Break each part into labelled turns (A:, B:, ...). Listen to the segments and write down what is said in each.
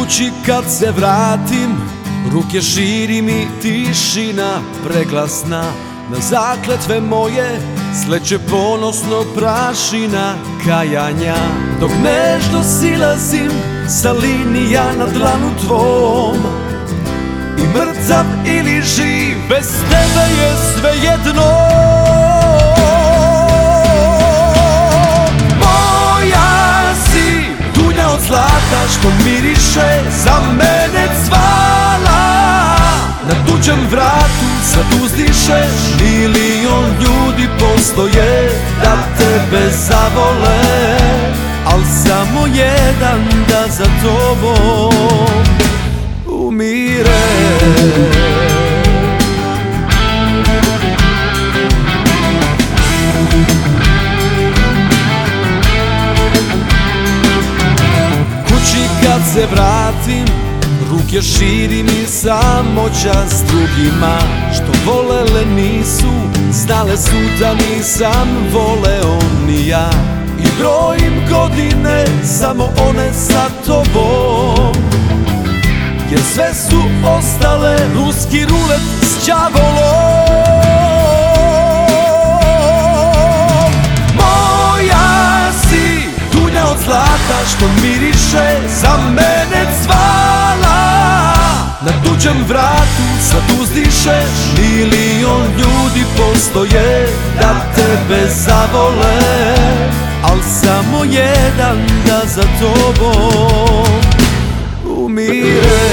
A: Kući kad se vratim, ruke širim i tišina preglasna. Na zakletve moje sleće ponosno prašina kajanja. Dok nežno silazim sa linija na dlanu tvom, i mrtav ili živ, bez tebe je svejedno. Moja si, dunja od zlata što miriše, za mene cvala. Na tuđem vratu sad uzdišeš, milion ljudi postoje da tebe zavole, al samo jedan da za tobom umire. Kući kad se vratim, ruke širim i samoća s drugima što volele nisu, znale su da nisam voleo ni ja. I brojim godine, samo one sa tobom, jer sve su ostale ruski rulet s đavolom. Moja si, dunja od zlata što miriše, za mene cvala. Na tuđem vratu sad uzdišeš, milion ljudi postoje da tebe zavole, al samo jedan da za tobom umire.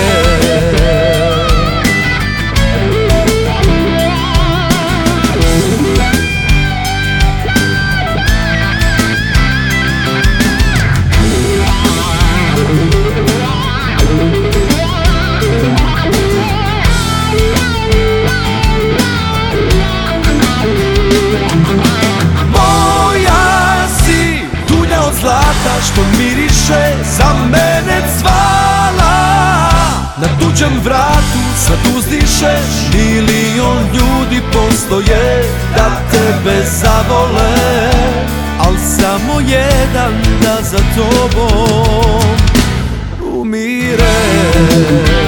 A: Zlata što miriše, za mene cvala. Na tuđem vratu sad uzdišeš, milion ljudi postoje da tebe zavole, al samo jedan da za tobom umire.